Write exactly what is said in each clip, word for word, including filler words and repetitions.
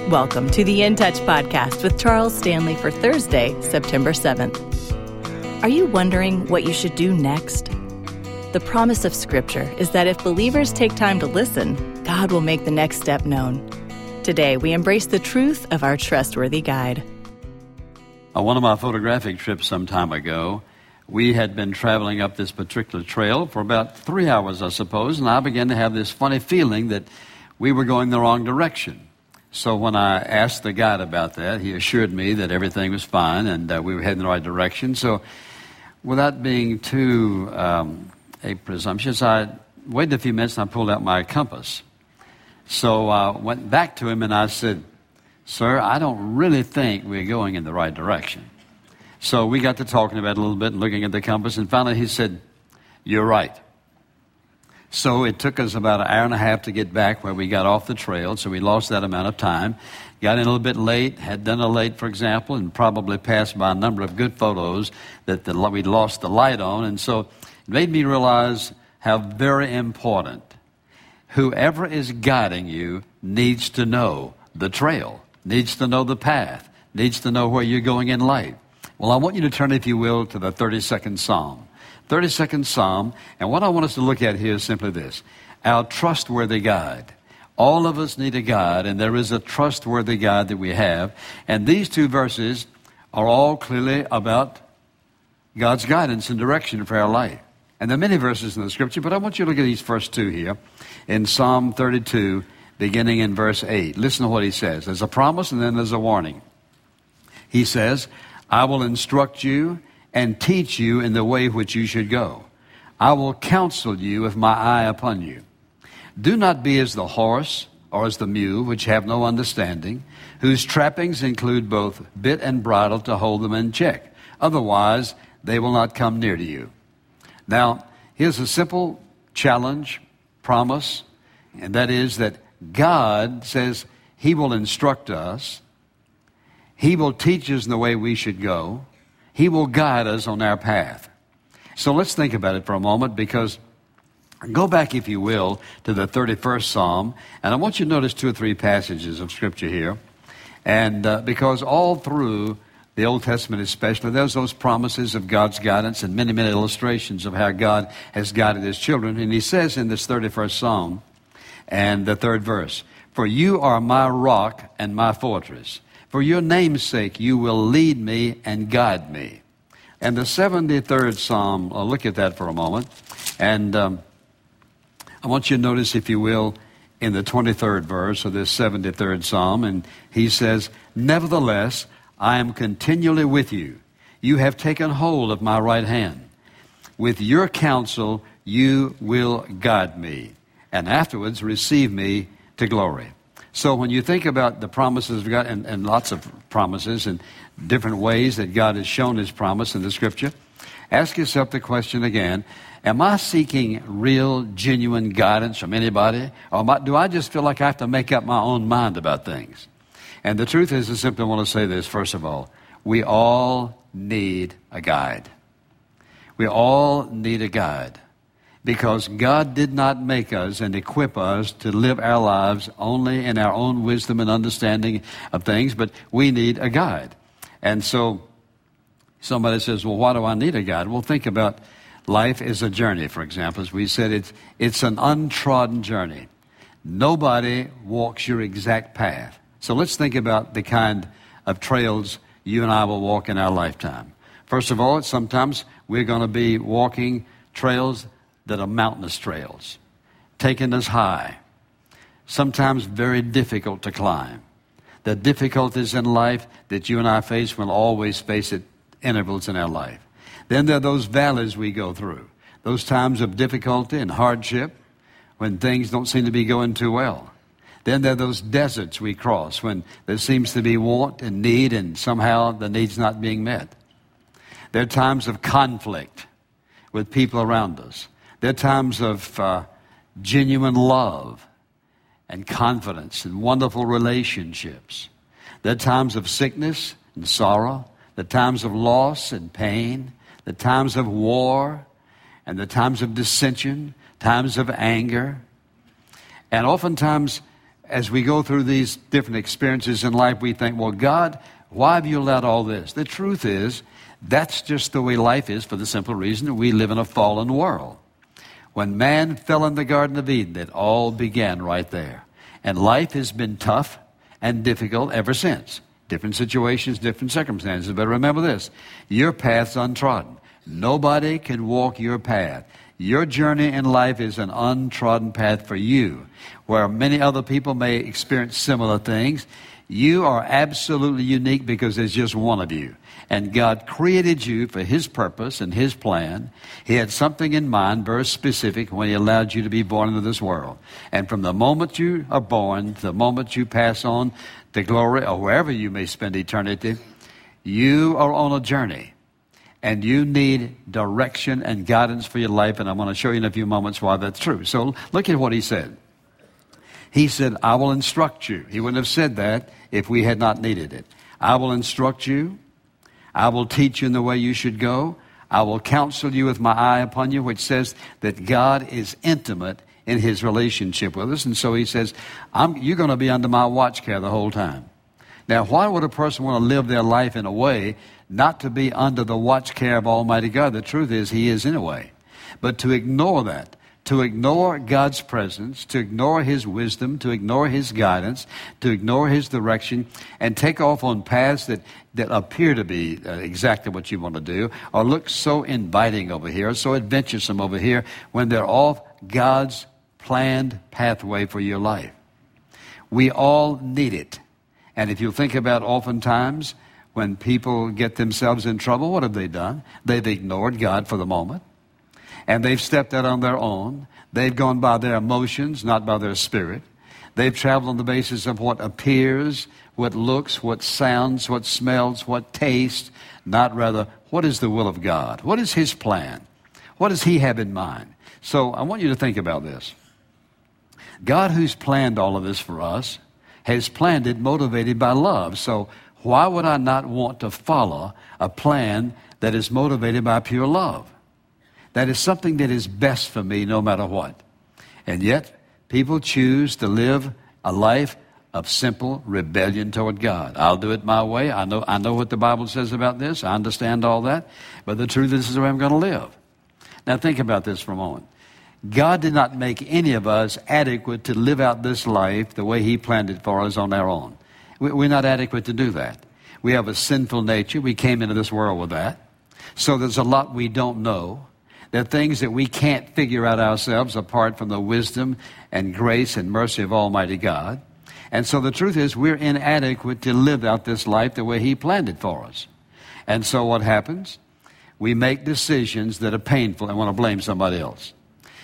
Welcome to the In Touch podcast with Charles Stanley for Thursday, September seventh. Are you wondering what you should do next? The promise of Scripture is that if believers take time to listen, God will make the next step known. Today, we embrace the truth of our trustworthy guide. On one of my photographic trips some time ago, we had been traveling up this particular trail for about three hours, I suppose, and I began to have this funny feeling that we were going the wrong direction. So when I asked the guide about that, he assured me that everything was fine and uh, we were heading in the right direction. So without being too um, a presumptuous, I waited a few minutes and I pulled out my compass. So I uh, went back to him and I said, "Sir, I don't really think we're going in the right direction." So we got to talking about it a little bit and looking at the compass, and finally he said, "You're right." So it took us about an hour and a half to get back where we got off the trail, so we lost that amount of time. Got in a little bit late, had dinner late, for example, and probably passed by a number of good photos that the, we'd lost the light on. And so it made me realize how very important whoever is guiding you needs to know the trail, needs to know the path, needs to know where you're going in life. Well, I want you to turn, if you will, to the thirty-second Psalm. thirty-second Psalm, and what I want us to look at here is simply this: our trustworthy guide. All of us need a guide, and there is a trustworthy guide that we have. And these two verses are all clearly about God's guidance and direction for our life. And there are many verses in the Scripture, but I want you to look at these first two here in Psalm thirty-two, beginning in verse eight. Listen to what he says. There's a promise and then there's a warning. He says, "I will instruct you and teach you in the way which you should go. I will counsel you with my eye upon you. Do not be as the horse or as the mule, which have no understanding, whose trappings include both bit and bridle to hold them in check. Otherwise, they will not come near to you." Now, here's a simple challenge, promise, and that is that God says He will instruct us. He will teach us in the way we should go. He will guide us on our path. So let's think about it for a moment, because go back, if you will, to the thirty-first Psalm, and I want you to notice two or three passages of Scripture here. And uh, because all through the Old Testament especially, there's those promises of God's guidance and many, many illustrations of how God has guided His children. And He says in this thirty-first Psalm and the third verse, "For you are my rock and my fortress. For your name's sake, you will lead me and guide me." And the seventy-third Psalm, I'll look at that for a moment. And um, I want you to notice, if you will, in the twenty-third verse of this seventy-third Psalm, and he says, "Nevertheless, I am continually with you. You have taken hold of my right hand. With your counsel, you will guide me, and afterwards receive me to glory." So when you think about the promises of God, and, and lots of promises and different ways that God has shown His promise in the Scripture, ask yourself the question again: am I seeking real, genuine guidance from anybody? Or am I, do I just feel like I have to make up my own mind about things? And the truth is, I simply want to say this, first of all: we all need a guide. We all need a guide. Because God did not make us and equip us to live our lives only in our own wisdom and understanding of things, but we need a guide. And so somebody says, "Well, why do I need a guide?" Well, think about life as a journey, for example. As we said, it's, it's an untrodden journey. Nobody walks your exact path. So let's think about the kind of trails you and I will walk in our lifetime. First of all, sometimes we're going to be walking trails that are mountainous trails, taking us high, sometimes very difficult to climb. The difficulties in life that you and I face will always face at intervals in our life. Then there are those valleys we go through, those times of difficulty and hardship when things don't seem to be going too well. Then there are those deserts we cross when there seems to be want and need, and somehow the need's not being met. There are times of conflict with people around us. There are times of uh, genuine love and confidence and wonderful relationships. There are times of sickness and sorrow, the times of loss and pain, the times of war and the times of dissension, times of anger. And oftentimes as we go through these different experiences in life, we think, well, God, why have you allowed all this? The truth is, that's just the way life is, for the simple reason that we live in a fallen world. When man fell in the Garden of Eden, it all began right there. And life has been tough and difficult ever since. Different situations, different circumstances. But remember this, your path's untrodden. Nobody can walk your path. Your journey in life is an untrodden path for you. Where many other people may experience similar things, you are absolutely unique because there's just one of you. And God created you for His purpose and His plan. He had something in mind, very specific, when He allowed you to be born into this world. And from the moment you are born, to the moment you pass on to glory, or wherever you may spend eternity, you are on a journey. And you need direction and guidance for your life. And I'm going to show you in a few moments why that's true. So look at what He said. He said, I will instruct you. He wouldn't have said that if we had not needed it. I will instruct you. I will teach you in the way you should go. I will counsel you with my eye upon you, which says that God is intimate in His relationship with us. And so He says, I'm, you're going to be under my watch care the whole time. Now, why would a person want to live their life in a way not to be under the watch care of Almighty God? The truth is, He is in a way. But to ignore that, to ignore God's presence, to ignore His wisdom, to ignore His guidance, to ignore His direction, and take off on paths that, that appear to be uh, exactly what you want to do, or look so inviting over here, so adventuresome over here, when they're off God's planned pathway for your life. We all need it. And if you think about oftentimes when people get themselves in trouble, what have they done? They've ignored God for the moment. And they've stepped out on their own. They've gone by their emotions, not by their spirit. They've traveled on the basis of what appears, what looks, what sounds, what smells, what tastes, not rather what is the will of God? What is His plan? What does He have in mind? So I want you to think about this. God, who's planned all of this for us, has planned it motivated by love. So why would I not want to follow a plan that is motivated by pure love? That is something that is best for me no matter what. And yet, people choose to live a life of simple rebellion toward God. I'll do it my way. I know, I know what the Bible says about this. I understand all that. But the truth is, this is the way I'm going to live. Now think about this for a moment. God did not make any of us adequate to live out this life the way He planned it for us on our own. We're not adequate to do that. We have a sinful nature. We came into this world with that. So there's a lot we don't know. There are things that we can't figure out ourselves apart from the wisdom and grace and mercy of Almighty God. And so the truth is, we're inadequate to live out this life the way He planned it for us. And so what happens? We make decisions that are painful and want to blame somebody else.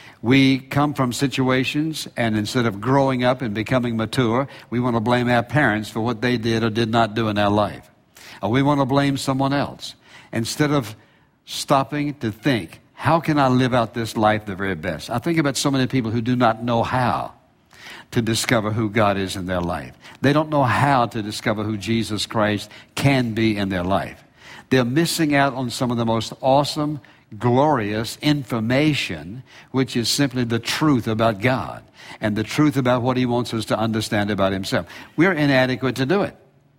We come from situations, and instead of growing up and becoming mature, we want to blame our parents for what they did or did not do in our life. Or we want to blame someone else. Instead of stopping to think, how can I live out this life the very best? I think about so many people who do not know how to discover who God is in their life. They don't know how to discover who Jesus Christ can be in their life. They're missing out on some of the most awesome, glorious information, which is simply the truth about God and the truth about what He wants us to understand about Himself. We're inadequate to do it.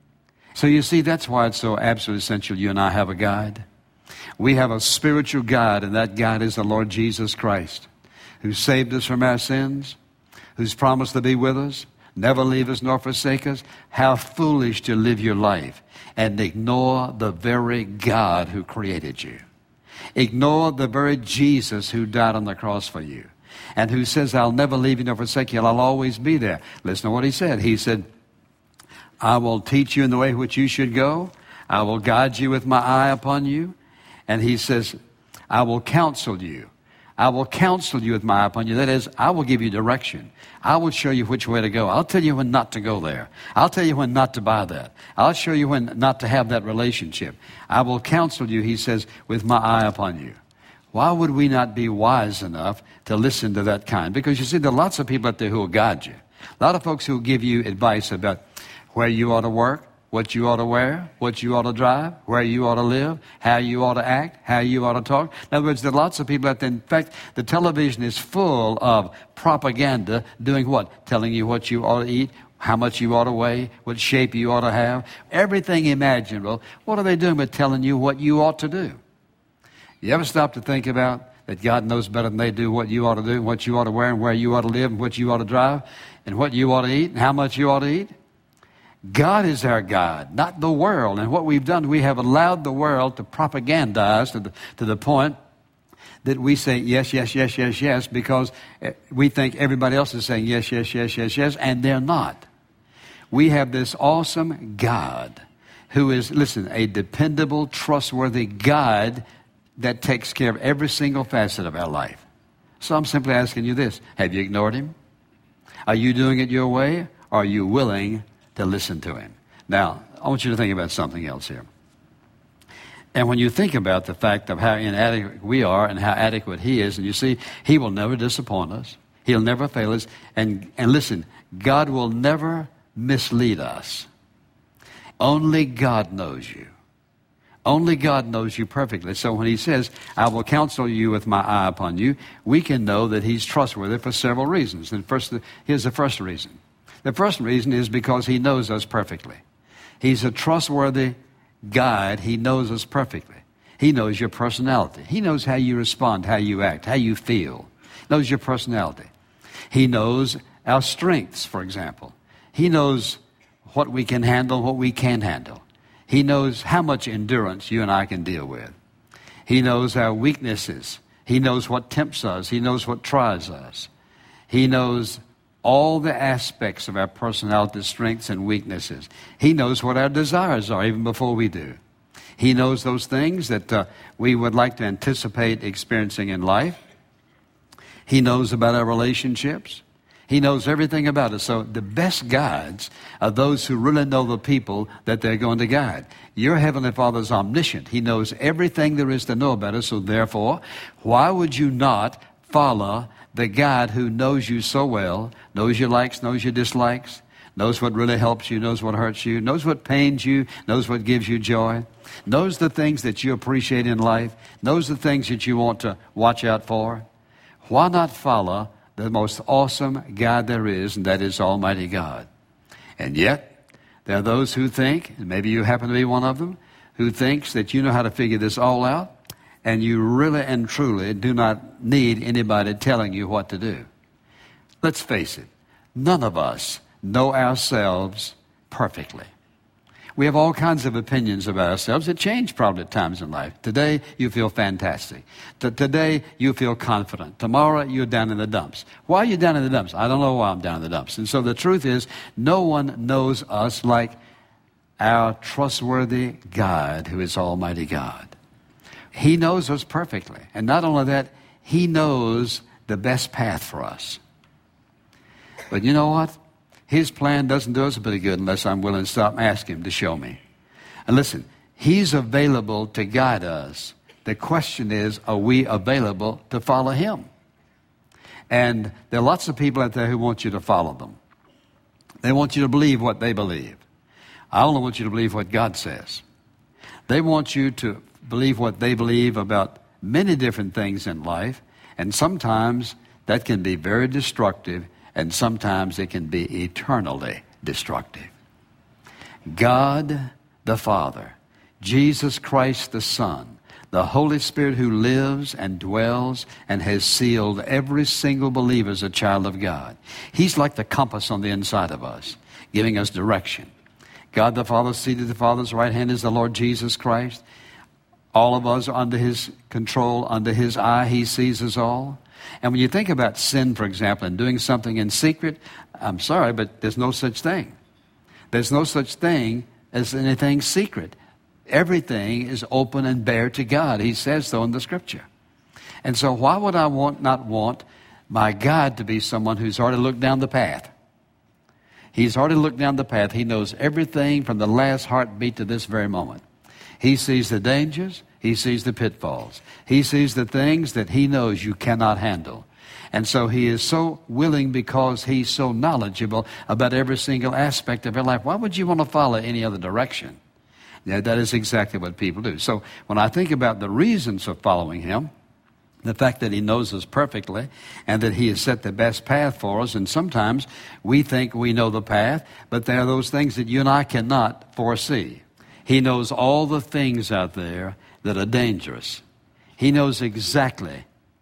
So you see, that's why it's so absolutely essential you and I have a guide. We have a spiritual guide, and that guide is the Lord Jesus Christ, who saved us from our sins, who's promised to be with us, never leave us nor forsake us. How foolish to live your life and ignore the very God who created you. Ignore the very Jesus who died on the cross for you and who says, I'll never leave you nor forsake you. I'll always be there. Listen to what He said. He said, I will teach you in the way which you should go. I will guide you with my eye upon you. And He says, I will counsel you. I will counsel you with my eye upon you. That is, I will give you direction. I will show you which way to go. I'll tell you when not to go there. I'll tell you when not to buy that. I'll show you when not to have that relationship. I will counsel you, He says, with my eye upon you. Why would we not be wise enough to listen to that kind? Because you see, there are lots of people out there who will guide you. A lot of folks who will give you advice about where you ought to work, what you ought to wear, what you ought to drive, where you ought to live, how you ought to act, how you ought to talk. In other words, there are lots of people out there. In fact, the television is full of propaganda doing what? Telling you what you ought to eat, how much you ought to weigh, what shape you ought to have, everything imaginable. What are they doing but telling you what you ought to do? You ever stop to think about that God knows better than they do what you ought to do, what you ought to wear, and where you ought to live, and what you ought to drive, and what you ought to eat, and how much you ought to eat? God is our God, not the world. And what we've done, we have allowed the world to propagandize to the, to the point that we say yes, yes, yes, yes, yes, because we think everybody else is saying yes, yes, yes, yes, yes, and they're not. We have this awesome God who is, listen, a dependable, trustworthy God that takes care of every single facet of our life. So I'm simply asking you this. Have you ignored him? Are you doing it your way? Or are you willing to listen to him? Now, I want you to think about something else here. And when you think about the fact of how inadequate we are and how adequate he is, and you see, he will never disappoint us. He'll never fail us. And, and listen, God will never mislead us. Only God knows you. Only God knows you perfectly. So when he says, I will counsel you with my eye upon you, we can know that he's trustworthy for several reasons. And first, here's the first reason. The first reason is because he knows us perfectly. He's a trustworthy guide. He knows us perfectly. He knows your personality. He knows how you respond, how you act, how you feel. He knows your personality. He knows our strengths, for example. He knows what we can handle, what we can't handle. He knows how much endurance you and I can deal with. He knows our weaknesses. He knows what tempts us. He knows what tries us. He knows all the aspects of our personality, strengths and weaknesses. He knows what our desires are even before we do. He knows those things that uh, we would like to anticipate experiencing in life. He knows about our relationships. He knows everything about us. So the best guides are those who really know the people that they're going to guide. Your Heavenly Father is omniscient. He knows everything there is to know about us. So therefore, why would you not follow the guide who knows you so well, knows your likes, knows your dislikes, knows what really helps you, knows what hurts you, knows what pains you, knows what gives you joy, knows the things that you appreciate in life, knows the things that you want to watch out for? Why not follow the most awesome God there is, and that is Almighty God? And yet, there are those who think, and maybe you happen to be one of them, who thinks that you know how to figure this all out, and you really and truly do not need anybody telling you what to do. Let's face it, none of us know ourselves perfectly. We have all kinds of opinions about ourselves that change probably at times in life. Today, you feel fantastic. T- today, you feel confident. Tomorrow, you're down in the dumps. Why are you down in the dumps? I don't know why I'm down in the dumps. And so the truth is, no one knows us like our trustworthy God, who is Almighty God. He knows us perfectly. And not only that, he knows the best path for us. But you know what? His plan doesn't do us a bit of good unless I'm willing to stop and ask him to show me. And listen, he's available to guide us. The question is, are we available to follow him? And there are lots of people out there who want you to follow them. They want you to believe what they believe. I only want you to believe what God says. They want you to believe what they believe about many different things in life, and sometimes that can be very destructive, and sometimes it can be eternally destructive. God the Father, Jesus Christ the Son, the Holy Spirit who lives and dwells and has sealed every single believer as a child of God. He's like the compass on the inside of us, giving us direction. God the Father, seated at the Father's right hand, is the Lord Jesus Christ. All of us are under his control, under his eye. He sees us all. And when you think about sin, for example, and doing something in secret, I'm sorry, but there's no such thing. There's no such thing as anything secret. Everything is open and bare to God. He says so in the Scripture. And so why would I want not want my God to be someone who's already looked down the path? He's already looked down the path. He knows everything from the last heartbeat to this very moment. He sees the dangers. He sees the pitfalls. He sees the things that he knows you cannot handle. And so he is so willing because he's so knowledgeable about every single aspect of your life. Why would you want to follow any other direction? Yeah, that is exactly what people do. So when I think about the reasons for following him, the fact that he knows us perfectly and that he has set the best path for us, and sometimes we think we know the path, but there are those things that you and I cannot foresee. He knows all the things out there that are dangerous. He knows exactly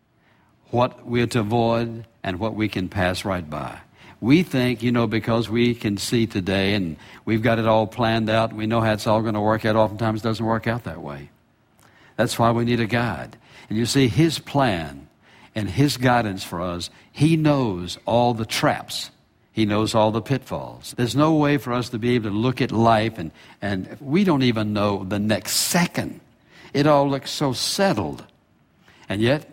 what we're to avoid and what we can pass right by. We think, you know, because we can see today and we've got it all planned out, we know how it's all going to work out. Oftentimes it doesn't work out that way. That's why we need a guide. And you see, his plan and his guidance for us, he knows all the traps. He knows all the pitfalls. There's no way for us to be able to look at life and, and we don't even know the next second. It all looks so settled. And yet,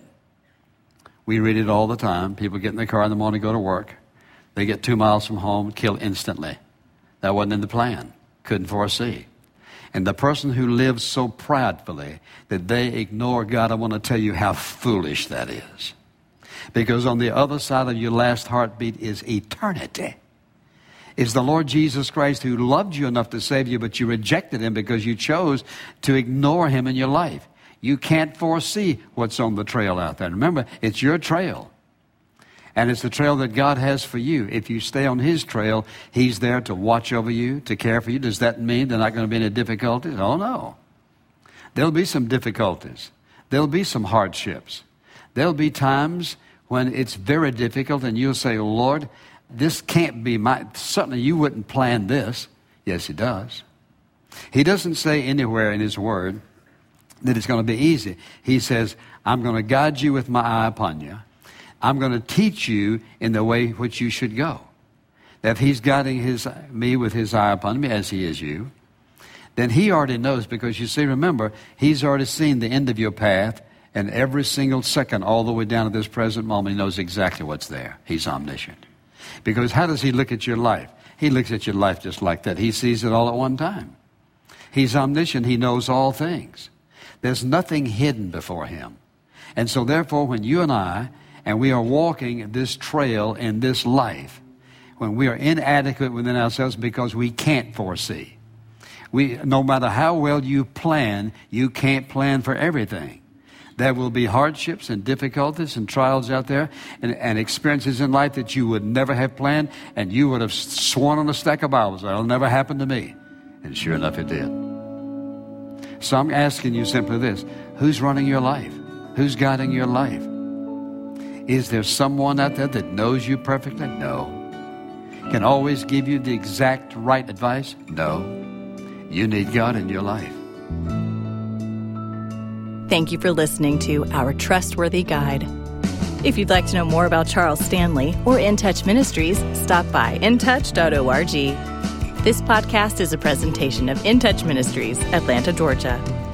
we read it all the time. People get in their car in the morning, go to work. They get two miles from home, kill instantly. That wasn't in the plan. Couldn't foresee. And the person who lives so proudly that they ignore God, I want to tell you how foolish that is. Because on the other side of your last heartbeat is eternity. It's the Lord Jesus Christ who loved you enough to save you, but you rejected him because you chose to ignore him in your life. You can't foresee what's on the trail out there. Remember, it's your trail. And it's the trail that God has for you. If you stay on his trail, he's there to watch over you, to care for you. Does that mean there are not going to be any difficulties? Oh, no. There'll be some difficulties. There'll be some hardships. There'll be times when it's very difficult and you'll say, oh, Lord, this can't be my... Certainly you wouldn't plan this. Yes, he does. He doesn't say anywhere in his word that it's going to be easy. He says, I'm going to guide you with my eye upon you. I'm going to teach you in the way which you should go. That if he's guiding his, me with his eye upon me, as he is you, then he already knows, because you see, remember, he's already seen the end of your path, and every single second, all the way down to this present moment, he knows exactly what's there. He's omniscient. Because how does he look at your life? He looks at your life just like that. He sees it all at one time. He's omniscient. He knows all things. There's nothing hidden before him. And so therefore, when you and I, and we are walking this trail in this life, when we are inadequate within ourselves because we can't foresee. We, no matter how well you plan, you can't plan for everything. There will be hardships and difficulties and trials out there and, and experiences in life that you would never have planned, and you would have sworn on a stack of Bibles, that'll never happen to me. And sure enough, it did. So I'm asking you simply this: who's running your life? Who's guiding your life? Is there someone out there that knows you perfectly? No. Can always give you the exact right advice? No. You need God in your life. Thank you for listening to Our Trustworthy Guide. If you'd like to know more about Charles Stanley or In Touch Ministries, stop by in touch dot org. This podcast is a presentation of In Touch Ministries, Atlanta, Georgia.